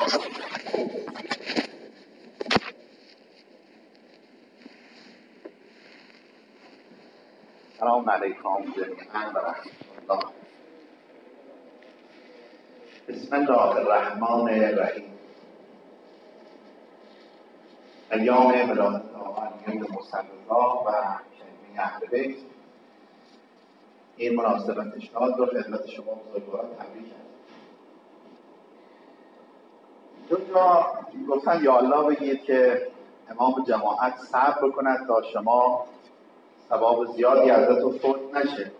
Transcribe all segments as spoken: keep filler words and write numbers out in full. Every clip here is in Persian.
سلام علیکم جمیعا و رحمت الله. بسم الله الرحمن الرحیم. ایام ولادت آقا امین مصطفی و شیمه اهل بیت، این مناسبت اشناد رو خدمت شما بزرگواران تبریک هست. دو جا گفتن یا الله بگید که امام جماعت صبر کند تا شما ثواب زیادی ازتون فوت نشه.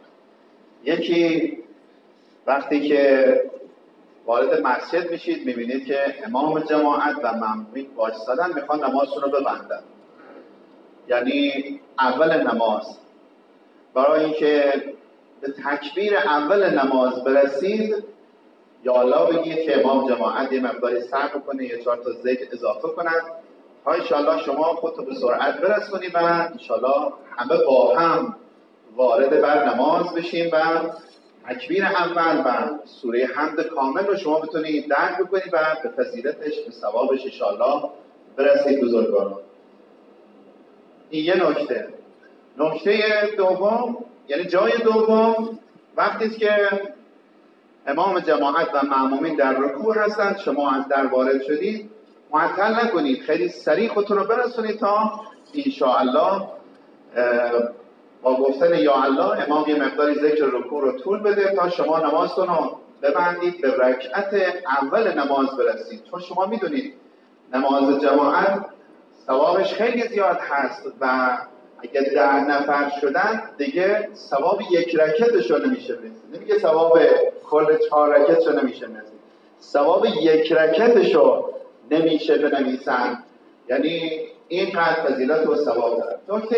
یکی وقتی که وارد مسجد میشید میبینید که امام جماعت و مأمومین وایسادن میخوان نمازشون رو ببندن، یعنی اول نماز. برای اینکه به تکبیر اول نماز برسید یا الله بگید که امام جماعت یه مقداری صبر کنه، یه چهار تا ذکر اضافه کنن تا انشاءالله شما خودتو به سرعت برسونید و انشاءالله همه با هم وارد بر نماز بشیم و تکبیر اول و سوره حمد کامل رو شما بتونید درک بکنید و به فضیلتش به ثوابش انشاءالله برسید بزرگواران. این یه نکته. نکته دوم، یعنی جای دوم، وقتی که امام جماعت و مأمومین در رکوع هستند، شما از در وارد شدید، معطل نکنید، خیلی سریع خودتون رو برسونید تا انشاءالله با گفتن یا الله امام یه مقداری ذکر رکوع رو طول بده تا شما نمازتون رو ببندید به رکعت اول نماز برسید. چون شما میدونید نماز جماعت ثوابش خیلی زیاد هست و اگه ده نفر شدن دیگه ثواب یک رکعتش رو نمیشه برسید. نمیگه ثواب کل چهار رکعتش رو نمیشه برسید، ثواب یک رکعتش رو نمیشه بنویسن. یعنی اینقدر فضیلت و ثواب داره. نکته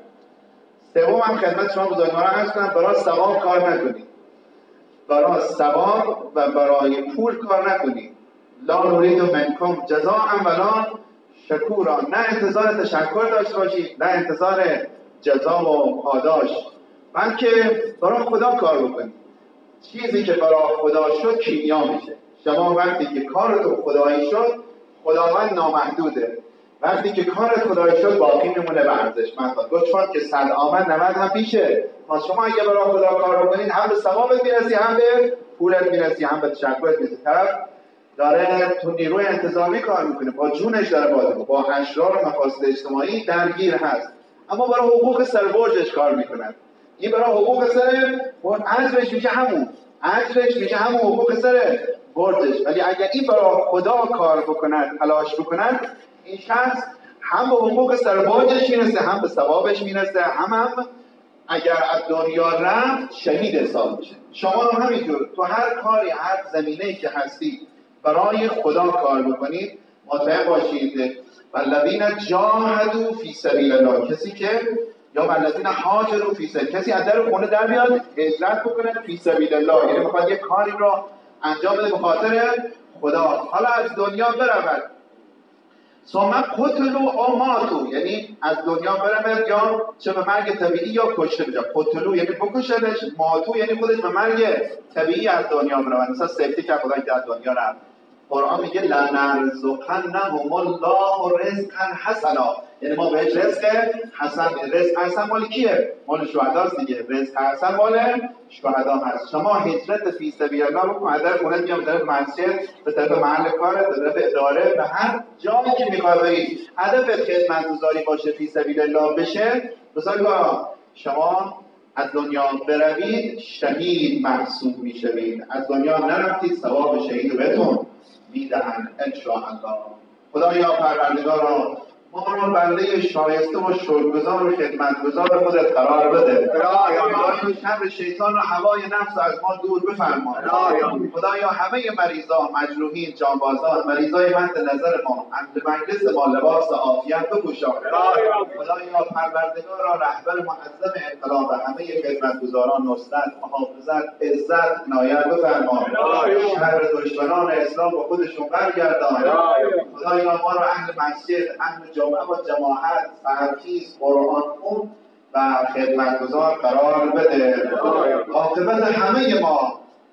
سوم هم خدمت شما بزرگواران عرض کنم، برای ثواب کار نکنید، برای ثواب و برای پول کار نکنید. لا نرید منکم جزاء ولا شکورا، نه انتظار تشکر داشته باشید، نه انتظار جزا و پاداش، بلکه برای خدا کار بکنید. چیزی که برای خدا شد کیمیا میشه. شما وقتی که کارتون خدایی شد، خداوند نامحدوده. وقتی که کارت خدایی شد باقی میمونه به ارزشمند. گفتم که صد آمد نود هم پیشه. ما شما اگه برای خدا کار بکنید هم به ثوابت میرسی، هم به پولت میرسی، هم به تشکرت میرسی. طرف داره تو نیروی انتظامی کار میکنه، با جونش داره بازی میکنه، با اشرار و مفاسد اجتماعی درگیر هست، اما برای حقوق سر برجش کار میکنه. این برای حقوق سر اجرش میشه همون اجرش میشه همون حقوق سر برجش. ولی اگر این برای خدا کار بکنه، تلاش بکنه، این شخص هم به حقوق سر برجش میرسه، هم به ثوابش میرسه، هم هم اگر از دنیا رفت شهید حساب میشه. شما هم همینجور تو هر کاری، هر زمینه‌ای که هستید برای خدا کار بکنید، مطمئن باشید والذین جاهدوا فی سبیل الله، کسی که یا والذین هاجروا فی سبیل، کسی از در خونه در بیاد هجرت بکنه فی سبیل الله، یعنی میخواد یک کاری رو انجام بده به خاطر خدا، حالا از دنیا برود. ثم قتلوا او ماتوا، یعنی از دنیا برود یا چه به مرگ طبیعی یا کشته بشه. قتلوا یعنی بکشنش، ماتوا یعنی خودش به مرگ طبیعی از دنیا برود. مثلا سفتی که خدا که از دنیا رفت. قرآن میگه لنرزقنهم الله رزقا حسنا، یعنی ما بهش رزق حسن. رزق حسن مال کیه؟ مال شهداست دیگه. رزق حسن مال شهدا هست. شما هجرت فی سبیل الله رو از در خونه بیام، طرف مسجد، به طرف محل کار، به طرف اداره، به هر جایی که میخواد برید، هدف خدمتگزاری باشه، فی سبیل الله بشه. بزرگواران شما از دنیا بروید شهید محسوب میشوید. از دنیا نرفتید ثواب شهید رو بهتون میدهند انشاءالله. خدایا پروردگارا ما رو بنده شایسته و شکرگزار و خدمتگزار خودت قرار بده. خدایا شر شیطان و هوای نفس از ما دور بفرما. خدایا همه مریضا، مجروحین، جانبازان، مریضای مد نظر ما، اهل مجلس ما لباس عافیت بپوشان. خدایا پروردگارا رهبر معظم انقلاب همه خدمتگزاران نصرت، محافظت، عزت عنایت بفرما. شر دشمنان اسلام با خودشون برگردان. خدایا ما رو اهل مسجد، اهل جمعه و جماعت، سحرخیز، قرآن خون و خدمتگزار قرار بده. عاقبت همه ما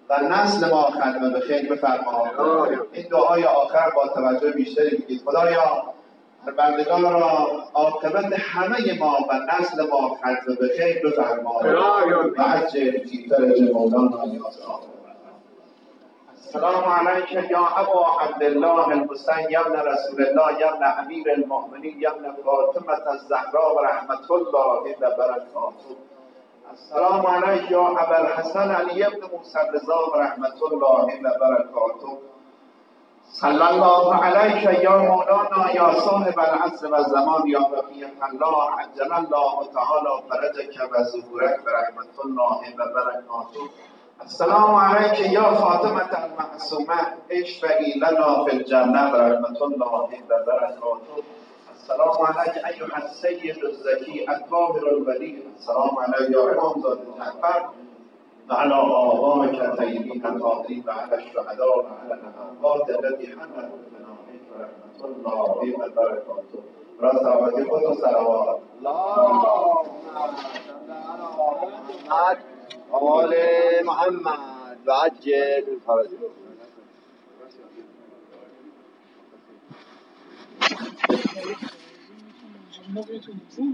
و نسل ما ختم به خیر بفرما. این دعای آخر با توجه بیشتری بگید. خدایا بندگان را عاقبت همه ما و نسل ما ختم به خیر بفرما و عجل فی فرج مولانا یا صاحب. السلام علیک یا ابا عبدالله الحسین یا ابن رسول الله یا ابن امیر المؤمنین یا ابن فاطمه الزهرا و رحمت الله و برکاته. السلام علیک یا ابا الحسن علی ابن موسی رضا و رحمت الله و برکاته. صلی الله علیک یا مولانا یا صاحب العصر و زمان یا بقیت الله عجل الله تعالی فرجک و ظهورک و رحمت الله و برکاته. السلام علیک یا فاطمه المعصومه اشفعی لنا فی الجنه و رحمت الله و برکاته. السلام علیک ایها السید الزکی الطاهر الولی. السلام علیک یا امامزاده جعفر و علی آبائک الطیبین الطاهرین و علی الشهداء و علی الاموات الذی حملوا بنامک و رحمت الله و برکاته. را صحابتی خود و صلوات آل محمد و عجل فرجهم.